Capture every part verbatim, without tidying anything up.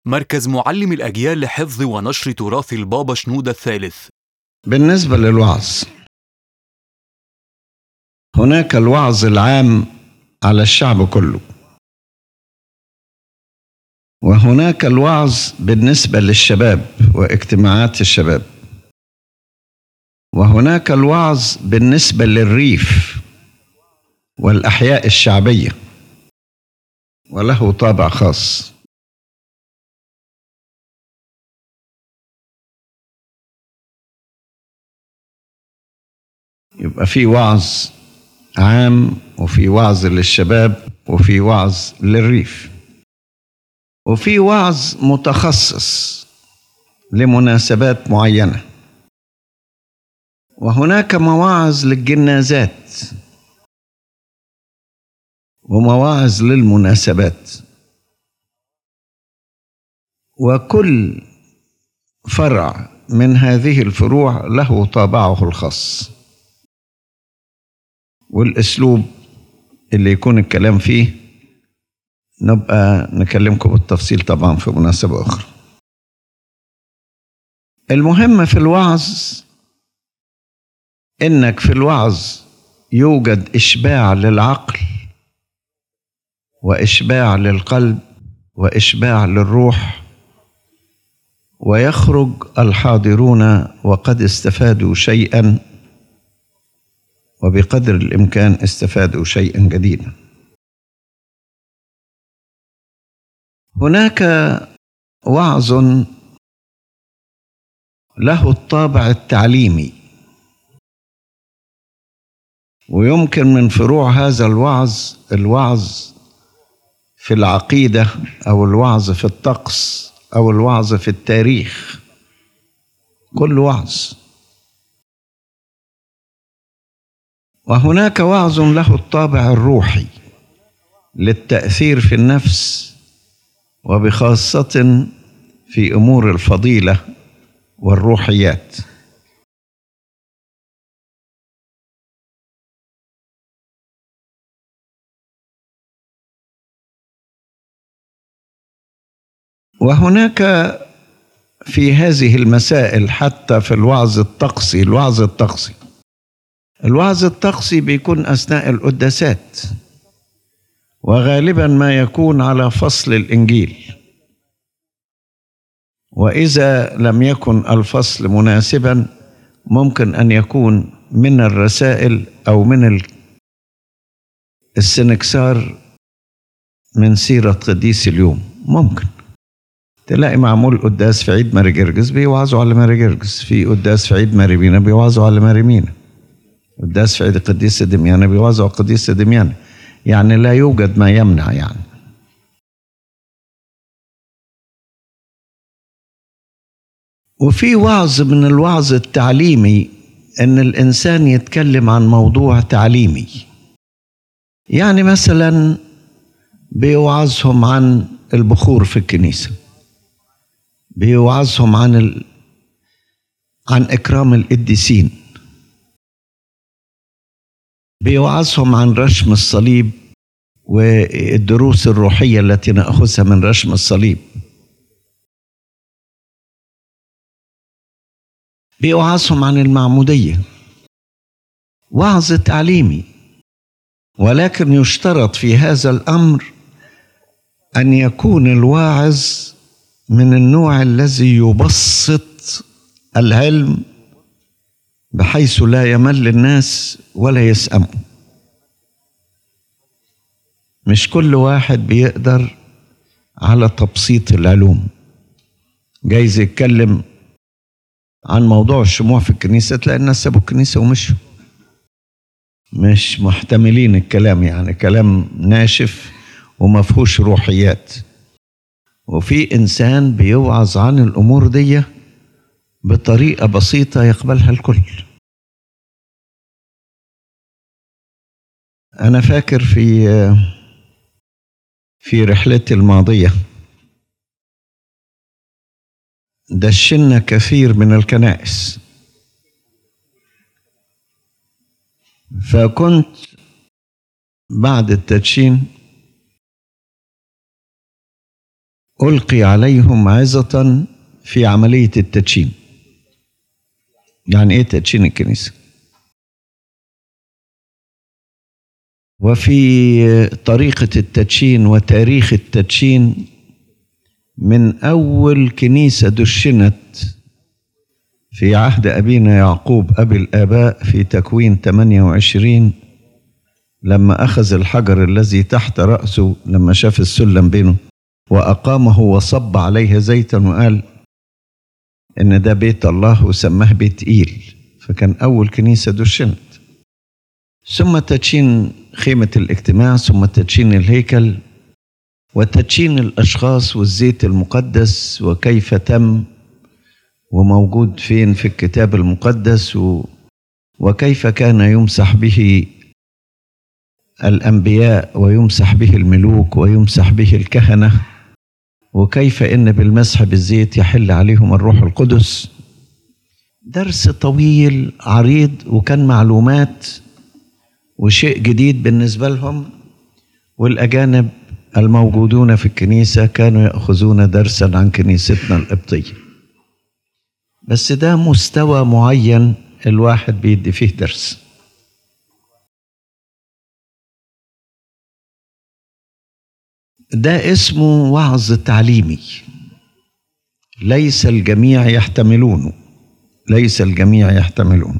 مركز معلم الأجيال لحفظ ونشر تراث البابا شنودة الثالث. بالنسبة للوعظ، هناك الوعظ العام على الشعب كله، وهناك الوعظ بالنسبة للشباب واجتماعات الشباب، وهناك الوعظ بالنسبة للريف والأحياء الشعبية، وله طابع خاص. يبقى في وعظ عام، وفي وعظ للشباب، وفي وعظ للريف، وفي وعظ متخصص لمناسبات معينة، وهناك مواعظ للجنازات ومواعظ للمناسبات، وكل فرع من هذه الفروع له طابعه الخاص والأسلوب اللي يكون الكلام فيه. نبقى نكلمكم بالتفصيل طبعا في مناسبة أخرى. المهم في الوعظ إنك في الوعظ يوجد إشباع للعقل، وإشباع للقلب، وإشباع للروح، ويخرج الحاضرون وقد استفادوا شيئا، وبقدر الإمكان استفادوا شيئا جديدا. هناك وعظ له الطابع التعليمي، ويمكن من فروع هذا الوعظ الوعظ في العقيدة، أو الوعظ في الطقس، أو الوعظ في التاريخ، كل وعظ. وهناك وعظ له الطابع الروحي للتأثير في النفس، وبخاصة في أمور الفضيلة والروحيات. وهناك في هذه المسائل حتى في الوعظ الطقسي الوعظ الطقسي الوعظ الطقسي بيكون أثناء القداسات، وغالبا ما يكون على فصل الإنجيل، وإذا لم يكن الفصل مناسبا ممكن أن يكون من الرسائل أو من السنكسار من سيرة قديس اليوم. ممكن تلاقي معمول قداس في عيد ماري جرجس بيوعظوا على ماري جرجس، في قداس في عيد ماري مينا بيوعظوا على ماري مينا، قداس في عيد القديسة دميانة بيوعظوا على القديسة دميانة. يعني لا يوجد ما يمنع يعني. وفي وعظ من الوعظ التعليمي ان الانسان يتكلم عن موضوع تعليمي، يعني مثلا بيوعظهم عن البخور في الكنيسة، بيوعظهم عن ال... عن إكرام القديسين، بيوعظهم عن رشم الصليب والدروس الروحية التي نأخذها من رشم الصليب، بيوعظهم عن المعمودية. وعظ تعليمي، ولكن يشترط في هذا الأمر أن يكون الواعظ من النوع الذي يبسط العلم بحيث لا يمل الناس ولا يسأموا. مش كل واحد بيقدر على تبسيط العلوم. جايز يتكلم عن موضوع الشموع في الكنيسة تلاقي الناس سابوا الكنيسة ومشوا، مش محتملين الكلام، يعني كلام ناشف وما فيهوش روحيات. وفي إنسان بيوعظ عن الأمور دي بطريقة بسيطة يقبلها الكل. أنا فاكر في في رحلتي الماضية دشنا كثير من الكنائس، فكنت بعد التدشين ألقي عليهم عظة في عملية التدشين. يعني إيه تدشين الكنيسة؟ وفي طريقة التدشين وتاريخ التدشين من أول كنيسة دشنت في عهد أبينا يعقوب أبي الآباء في تكوين ثمانية وعشرين، لما أخذ الحجر الذي تحت رأسه لما شاف السلم بينه وأقامه وصب عليه زيتا وقال إن ده بيت الله وسماه بيت إيل، فكان أول كنيسة دشنت. ثم تدشين خيمة الاجتماع، ثم تدشين الهيكل، وتدشين الأشخاص والزيت المقدس وكيف تم وموجود فين في الكتاب المقدس، و... وكيف كان يمسح به الأنبياء ويمسح به الملوك ويمسح به الكهنة، وكيف إن بالمسح بالزيت يحل عليهم الروح القدس. درس طويل عريض، وكان معلومات وشيء جديد بالنسبة لهم، والأجانب الموجودون في الكنيسة كانوا يأخذون درسا عن كنيستنا القبطية. بس ده مستوى معين الواحد بيدي فيه درس. ده اسمه وعظ تعليمي، ليس الجميع يحتملونه، ليس الجميع يحتملونه.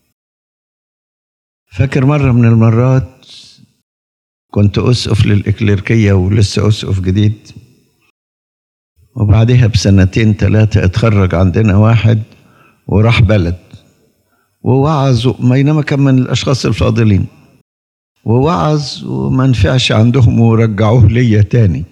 فاكر مرة من المرات كنت أسقف للإكليركية ولسه أسقف جديد، وبعدها بسنتين ثلاثة اتخرج عندنا واحد وراح بلد ووعظ، بينما كان من الأشخاص الفاضلين، ووعظ وما نفعش عندهم ورجعوه ليا تاني.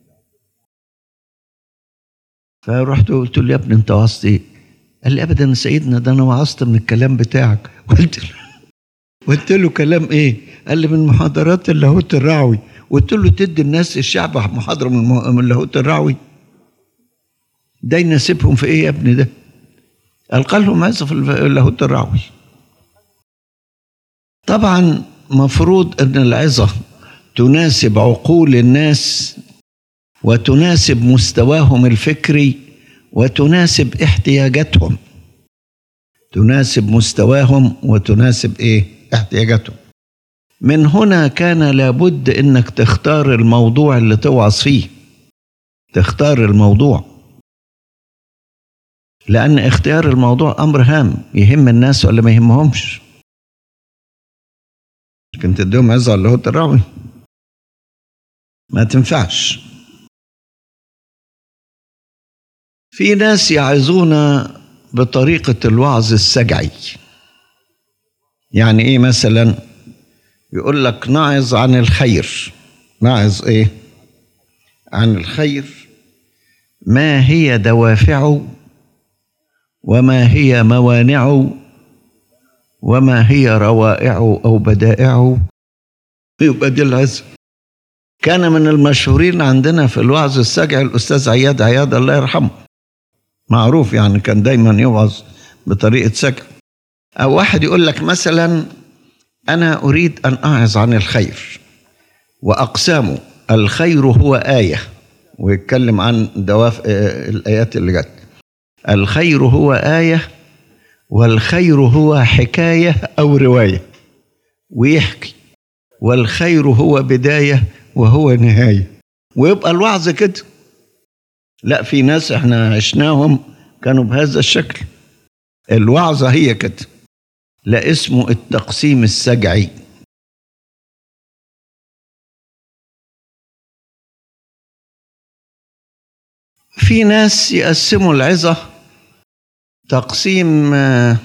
فرحت وقلت له يا ابني انت وعظت ايه؟ قال لي ابدا يا سيدنا، ده انا وعظت من الكلام بتاعك. قلت له قلت له كلام ايه؟ قال لي من محاضرات اللاهوت الرعوي. قلت له تدي الناس الشعب محاضره من اللاهوت الرعوي؟ ده يناسبهم في ايه يا ابني ده؟ قال لهم عايز في اللاهوت الرعوي. طبعا مفروض ان العظه تناسب عقول الناس وتناسب مستواهم الفكري وتناسب احتياجاتهم، تناسب مستواهم وتناسب ايه؟ احتياجاتهم. من هنا كان لابد انك تختار الموضوع اللي توعظ فيه، تختار الموضوع، لان اختيار الموضوع امر هام، يهم الناس ولا ما يهمهمش. كنت تديهم عظة على اللاهوت الرعوي ما تنفعش. في ناس يعظون بطريقة الوعظ السجعي. يعني ايه مثلا؟ يقول لك نعظ عن الخير. نعظ ايه؟ عن الخير، ما هي دوافعه وما هي موانعه وما هي روائعه أو بدائعه، يبقى دي العظة. كان من المشهورين عندنا في الوعظ السجعي الأستاذ عياد عياد الله يرحمه، معروف يعني، كان دايما يوعظ بطريقة سجع. أو واحد يقول لك مثلا أنا أريد أن أعظ عن الخير وأقسامه، الخير هو آية، ويتكلم عن دوافع الآيات اللي جت. الخير هو آية، والخير هو حكاية أو رواية، ويحكي، والخير هو بداية وهو نهاية، ويبقى الوعظ كده. لا، في ناس احنا عشناهم كانوا بهذا الشكل، الوعظة هي كده. لا، اسمه التقسيم السجعي. في ناس يقسموا العظة تقسيم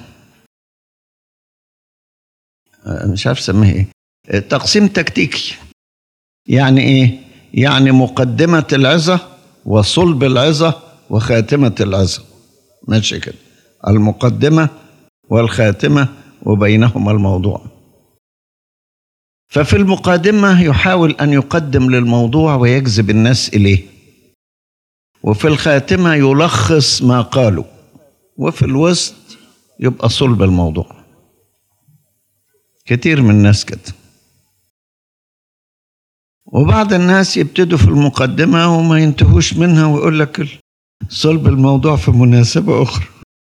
مش عارف سميه ايه، تقسيم تكتيكي. يعني ايه؟ يعني مقدمة العظة وصلب العظة وخاتمة العظة، ماشي كده، المقدمة والخاتمة وبينهما الموضوع. ففي المقدمة يحاول أن يقدم للموضوع ويجذب الناس إليه، وفي الخاتمة يلخص ما قاله، وفي الوسط يبقى صلب الموضوع. كتير من الناس كده. وبعض الناس يبتدوا في المقدمة وما ينتهوش منها ويقول لك صلب الموضوع في مناسبة أخرى.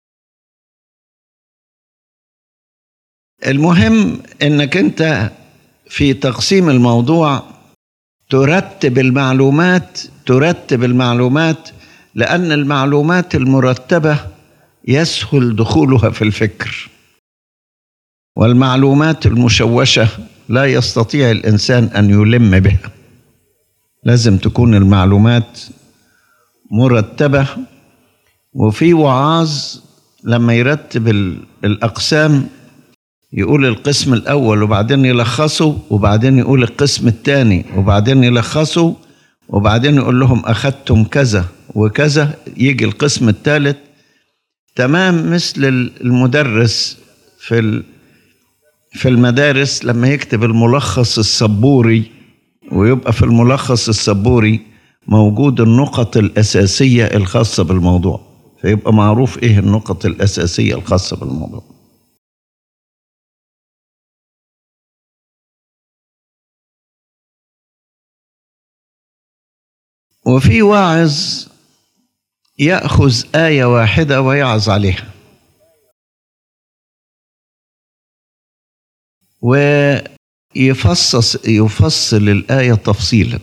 المهم إنك أنت في تقسيم الموضوع ترتب المعلومات ترتب المعلومات لأن المعلومات المرتبة يسهل دخولها في الفكر، والمعلومات المشوشة لا يستطيع الإنسان أن يلم بها. لازم تكون المعلومات مرتبة. وفي وعاظ لما يرتب الأقسام يقول القسم الأول وبعدين يلخصه، وبعدين يقول القسم الثاني وبعدين يلخصه، وبعدين يقول لهم أخذتم كذا وكذا، يجي القسم الثالث. تمام مثل المدرس في في المدارس لما يكتب الملخص السبوري، ويبقى في الملخص السبوري موجود النقط الأساسية الخاصة بالموضوع، فيبقى معروف إيه النقط الأساسية الخاصة بالموضوع. وفي واعظ يأخذ آية واحدة ويعظ عليها، ويفصص يفصل الآية تفصيلا،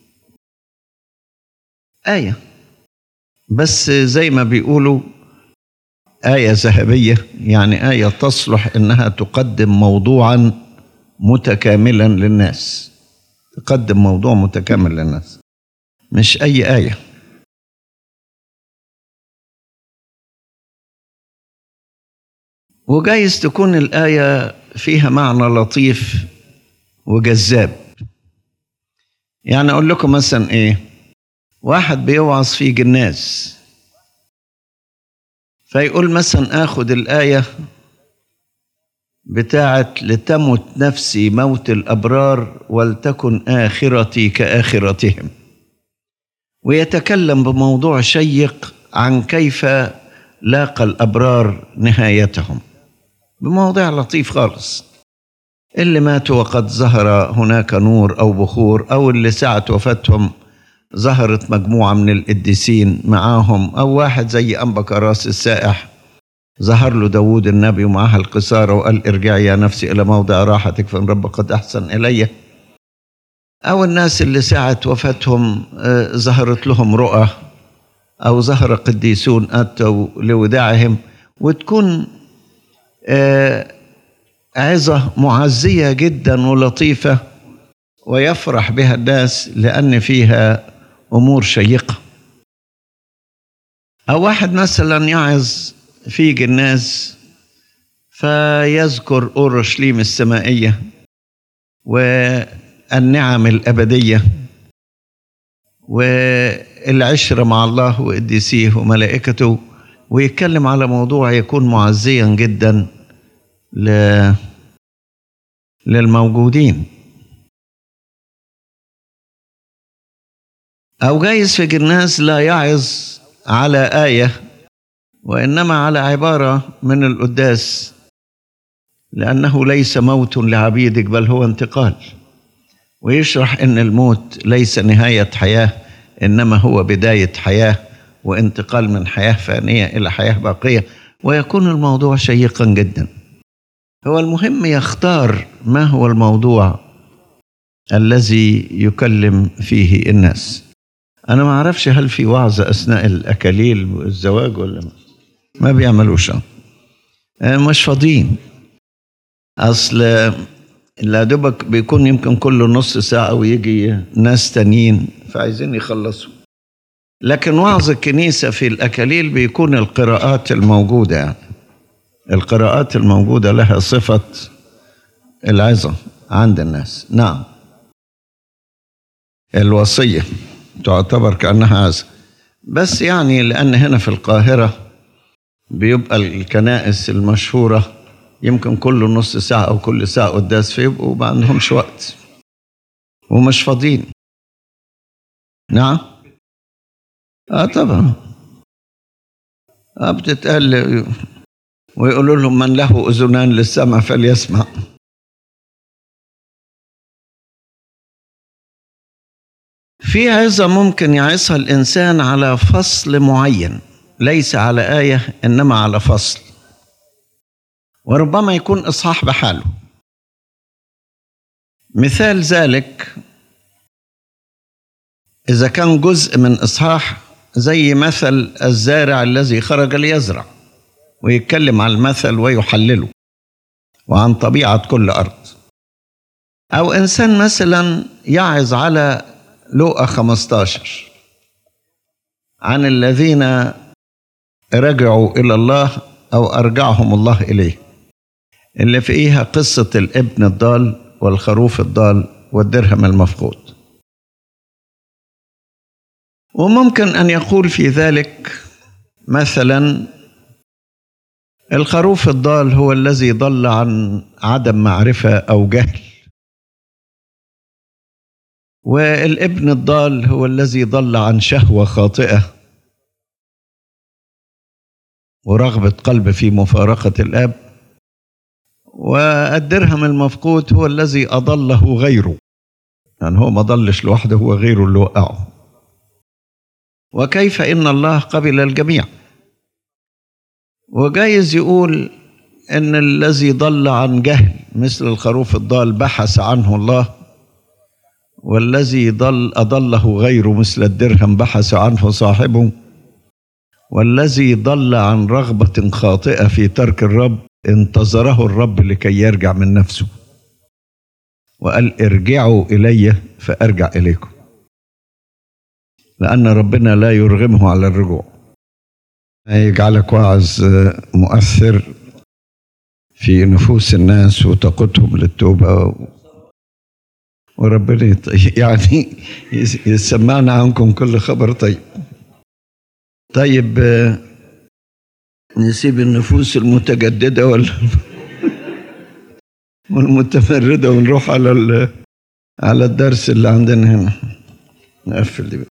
آية بس زي ما بيقولوا آية ذهبية، يعني آية تصلح إنها تقدم موضوعا متكاملا للناس، تقدم موضوع متكامل للناس، مش أي آية. وجايز تكون الآية فيها معنى لطيف وجذاب. يعني أقول لكم مثلا إيه، واحد بيوعظ في جناز فيقول مثلا آخد الآية بتاعت لتمت نفسي موت الأبرار ولتكن آخرتي كآخرتهم، ويتكلم بموضوع شيق عن كيف لاقى الأبرار نهايتهم، بموضوع لطيف خالص. اللي ماتوا وقد ظهر هناك نور أو بخور، أو اللي ساعة وفاتهم ظهرت مجموعة من القديسين معاهم، أو واحد زي أنبا كراس السائح ظهر له داود النبي ومعها القصارى وقال ارجعي يا نفسي إلى موضع راحتك فإن رب قد أحسن إلي. أو الناس اللي ساعة وفاتهم ظهرت لهم رؤى، أو ظهر قديسون أتوا لوداعهم، وتكون عظة معزية جدا ولطيفة ويفرح بها الناس لأن فيها أمور شيقة. أو واحد مثلا يعظ في جناز فيذكر أورشليم السمائية والنعم الأبدية والعشرة مع الله وقديسيه وملائكته، ويتكلم على موضوع يكون معزيا جدا للموجودين. أو جايز في جناز لا يعظ على آية وإنما على عبارة من القداس، لأنه ليس موت لعبيدك بل هو انتقال، ويشرح إن الموت ليس نهاية حياة إنما هو بداية حياة وانتقال من حياة فانية إلى حياة باقية، ويكون الموضوع شيقا جدا. هو المهم يختار ما هو الموضوع الذي يكلم فيه الناس. أنا ما أعرفش هل في وعظ أثناء الأكاليل والزواج ولا ما, ما بيعملوش، مش فاضيين. أصل لا دوبك بيكون يمكن كل نص ساعة ويجي ناس تانيين فعايزين يخلصوا. لكن وعظ الكنيسة في الأكاليل بيكون القراءات الموجودة، يعني القراءات الموجودة لها صفة العظة عند الناس. نعم، الوصية تعتبر كأنها عظة، بس يعني لأن هنا في القاهرة بيبقى الكنائس المشهورة يمكن كل نص ساعة أو كل ساعة قداس، فيبقوا ما عندهمش وقت ومش فاضيين. نعم، آه طبعا، آه بتتقال ويقولوا لهم من له أذنان للسمع فليسمع. في عظة ممكن يعظها الإنسان على فصل معين، ليس على آية إنما على فصل، وربما يكون إصحاح بحاله. مثال ذلك إذا كان جزء من إصحاح زي مثل الزارع الذي خرج ليزرع، ويتكلم عن المثل ويحلله وعن طبيعة كل أرض. أو إنسان مثلا يعظ على لوقا خمسة عشر عن الذين رجعوا إلى الله أو أرجعهم الله إليه، اللي فيها قصة الابن الضال والخروف الضال والدرهم المفقود. وممكن أن يقول في ذلك مثلا الخروف الضال هو الذي ضل عن عدم معرفة أو جهل، والابن الضال هو الذي ضل عن شهوة خاطئة ورغبة قلب في مفارقة الآب، والدرهم المفقود هو الذي أضله غيره، يعني هو ما ضلش لوحده، هو غيره اللي وقعه. وكيف إن الله قبل الجميع. وجايز يقول إن الذي ضل عن جهل مثل الخروف الضال بحث عنه الله، والذي ضل أضله غيره مثل الدرهم بحث عنه صاحبه، والذي ضل عن رغبة خاطئة في ترك الرب انتظره الرب لكي يرجع من نفسه، وقال ارجعوا إلي فأرجع إليكم، لأن ربنا لا يرغمه على الرجوع. يجعلك واعظ مؤثر في نفوس الناس وتقودهم للتوبة، وربنا يعني يسمعنا عنكم كل خبر طيب. طيب نسيب النفوس المتجددة والمتمردة ونروح على على الدرس اللي عندنا هنا. نقفل دي بقى.